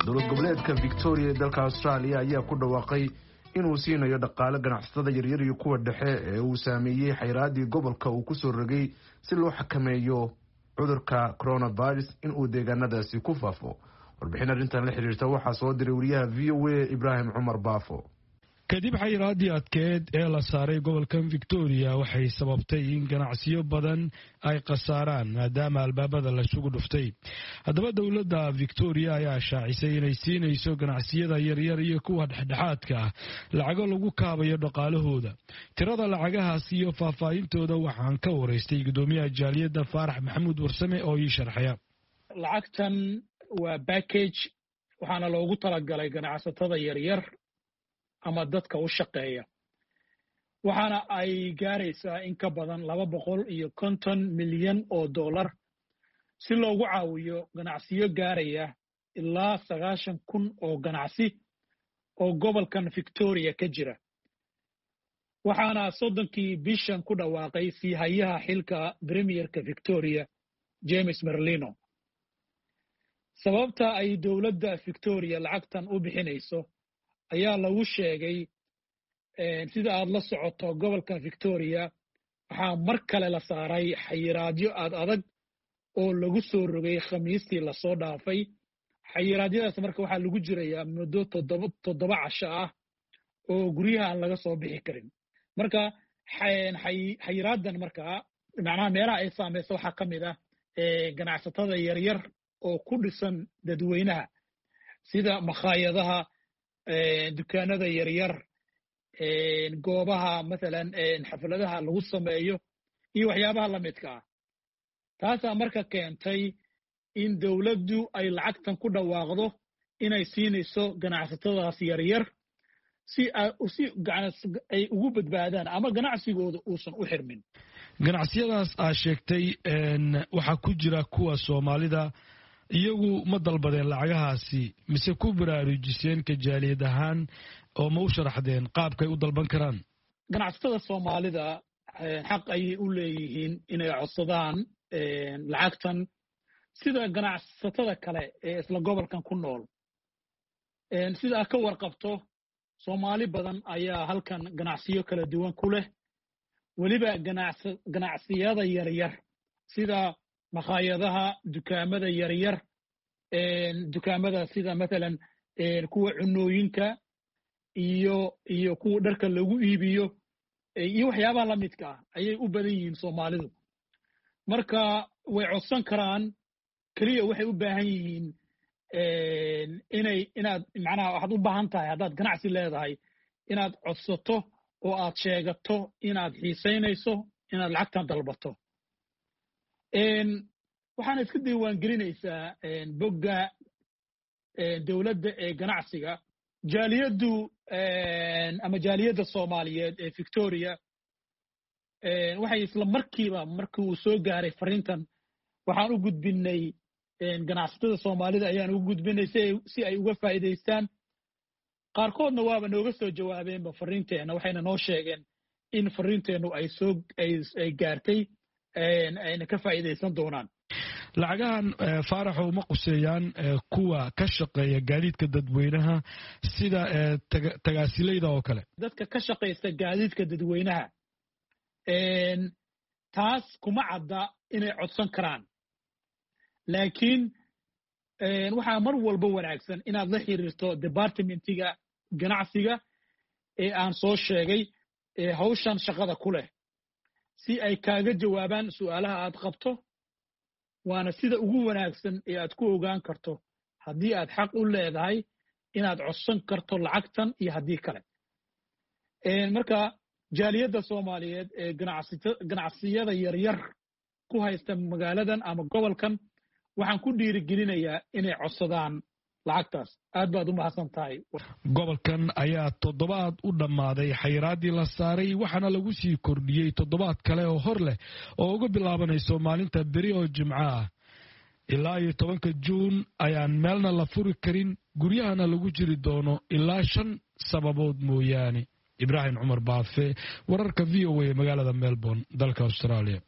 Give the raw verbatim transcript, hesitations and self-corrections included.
dowlad goboleedka Victoria ee dalka Australia ayaa ku dhawaaqay inuu siinayo dhaqaale ganacsatada yaryar iyo kuwa dhexe ee uu saameeyay xayiraadii gobolka uu ku soo rogay si loo xakameeyo cudurka coronavirus in uu deegaanadaasi ku faafo. warbixin arrintan la xiriirta waxaa soo diray wariyaha V O A Ibrahim Cumar Baafo. kadib xayiraadii adkeed ee la saaray gobolka Victoria waxay sababtay in ganacsiyo badan ay qasaaraan maadaama albaabada la isugu dhuftay. haddaba dowladda Victoria ayaa shaacisay inay siinayso ganacsiyada yaryar iyo kuwa dhexdhexaadka ah lacago lagu kaabayo dhaqaalahooda. tirada lacagahaas iyo faahfaahintooda waxaan ka wareystay gudoomiyaha jaaliyadda Faarax Maxamuud Warsame oo ii sharxaya. lacagtan waa package waxaana loogu talagalay ganacsatada yaryar ama dadka u shaqeeya, waxaana ay gaaraysaa in ka badan laba boqol iyo konton milyan oo dollar si loogu caawiyo ganacsiyo gaaraya ilaa sagaashan kun oo ganacsi oo gobolkan Victoria ka jira. waxaana soddonkii bishan ku dhawaaqay sii hayaha xilka Premierka Victoria James Merlino. sababta ay dowladda Victoria lacagtan u bixinayso ayaa lagu sheegay sida aad la socoto gobolka Victoria waxaa mar kale la saaray xayiraadyo aad adag oo lagu soo rogay khamiistii la soo dhaafay. xayiraadyadaas marka waxaa lagu jirayaa muddo toddoba toddoba casho ah oo guryaha aan laga soo bixi karin. marka xayiraadan markaa macnaha meelaha ay saamayso waxaa ka mid ah ganacsatada yaryar oo ku dhisan dadweynaha sida makhaayadaha, dukaanada yaryar, goobaha maalan xafladaha lagu sameeyo iyo waxyaabaha la midka ah. taasaa marka keentay in dowladdu ay lacagtan ku dhawaaqdo inay siinayso ganacsatadaas yaryar si ay ugu badbaadaan ama ganacsigooda uusan u xirmin. ganacsiyadaas aad sheegtay waxaa ku jira kuwa Soomaalida iyagu ma dalbadeen lacagahaasi mise ku baraarujiseen ka jaaliyad ahaan oo ma u sharaxdeen qaabkay u dalban karaan? ganacsatada Soomaalida xaq ayay u leeyihiin inay codsadaan lacagtan sida ganacsatada kale ee isla gobolkan ku nool. sida aad ka warqabto Soomaali badan ayaa halkan ganacsiyo kala duwan ku leh, weliba ganacsiyada yaryar sida makhaayadaha, dukaamada yaryar, dukaamada sida maalan kuwa cunooyinka iyo iyo kuwa dharka lagu iibiyo iyo waxyaabaha la midka ah ayay u badan yihiin Soomaalidu. marka way codsan karaan, kaliya waxay u baahan yihiin inay inaad macnaha waxaad u baahan tahay haddaad ganacsi leedahay inaad codsato oo aad sheegato inaad xiisaynayso inaad lacagtan dalbato. waxaana iska diiwaangelinaysaa bogga dowladda ee ganacsiga. jaaliyaddu ama jaaliyadda Soomaaliyeed ee Victoria waxay isla markiiba markii uu soo gaaray fariintan waxaan u gudbinay ganacsatada Soomaalida ayaan ugu gudbinay si ay uga faa'iidaystaan. qaarkoodna waaba nooga soo jawaabeenba fariinteena, waxayna noo sheegeen in fariinteenu ay soo ay gaartay ayna ka faa'iidaysan doonaan. lacagahan Faaraxo ma quseeyaan kuwa ka shaqeeya gaadiidka dadweynaha sida tagaasilayda oo kale? dadka ka shaqeysta gaadiidka dadweynaha taas kuma cadda inay codsan karaan, laakiin waxaa mar walba wanaagsan inaad la xiriirto departmentiga ganacsiga ee aan soo sheegay ee hawshan shaqada ku leh si ay kaaga jawaabaan su'aalaha aad qabto. waana sida ugu wanaagsan ee aad ku ogaan karto haddii aad xaq u leedahay inaad codsan karto lacagtan iyo haddii kale. marka jaaliyadda Soomaaliyeed ee ganacsiyada yaryar ku haysta magaaladan ama gobolkan waxaan ku dhiirigelinayaa inay codsadaan lacagtaas. aad baad u mahadsan tahay. gobolkan ayaa toddobaad u dhammaaday xayiraadii la saaray waxaana lagu sii kordhiyey toddobaad kale oo hor leh oo uga bilaabanayso maalinta beri oo Jimco ah. ilaa iyo tobanka Juun ayaan meelna la furi karin, guryahana lagu jiri doono ilaa shan sababood mooyaane. Ibrahim Cumar Baafe, wararka V O A magaalada Melbourne, dalka Australia.